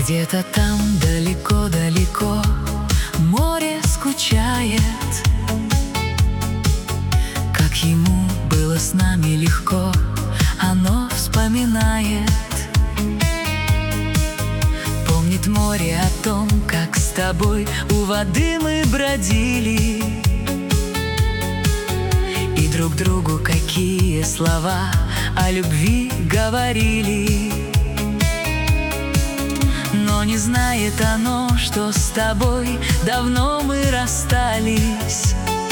Где-то там далеко-далеко море скучает, как ему было с нами легко, оно вспоминает. Помнит море о том, как с тобой у воды мы бродили, и друг другу какие слова о любви говорили. Но не знает оно, что с тобой давно мы расстались,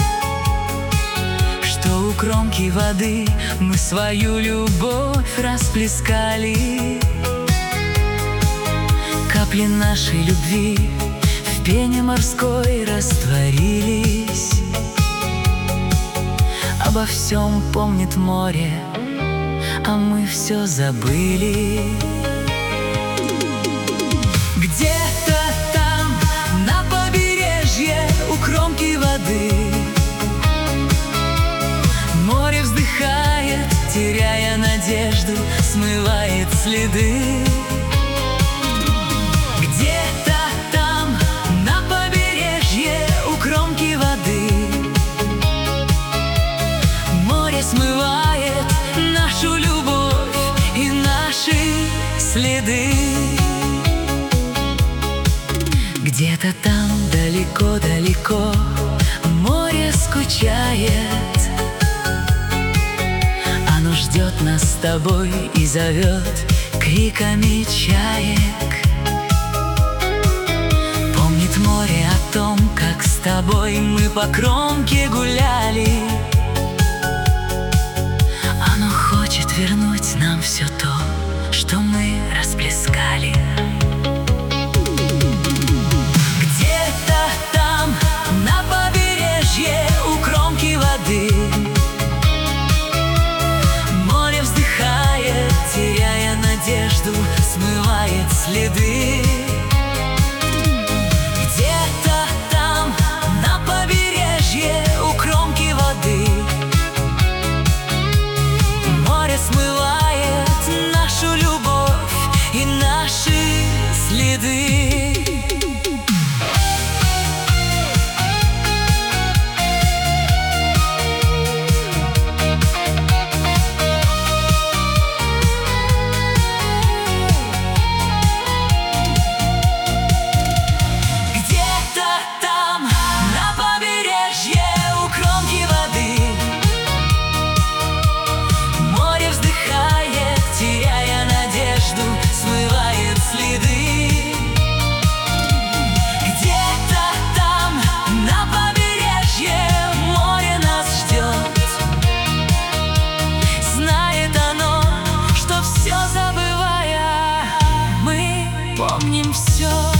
что у кромки воды мы свою любовь расплескали. Капли нашей любви в пене морской растворились. Обо всем помнит море, а мы все забыли. Где-то там, на побережье, у кромки воды, море вздыхает, теряя надежду, смывает следы. Где-то там, на побережье, у кромки воды, море смывает нашу любовь и наши следы. Где-то там далеко-далеко море скучает, оно ждет нас с тобой и зовет криками чаек. Помнит море о том, как с тобой мы по кромке гуляли, оно хочет вернуть нам все то, что мы расплескали. У кромки воды море вздыхает, теряя надежду, смывает следы. Где-то там, на побережье, у кромки воды, море смывает нашу любовь и наши следы. Помним все.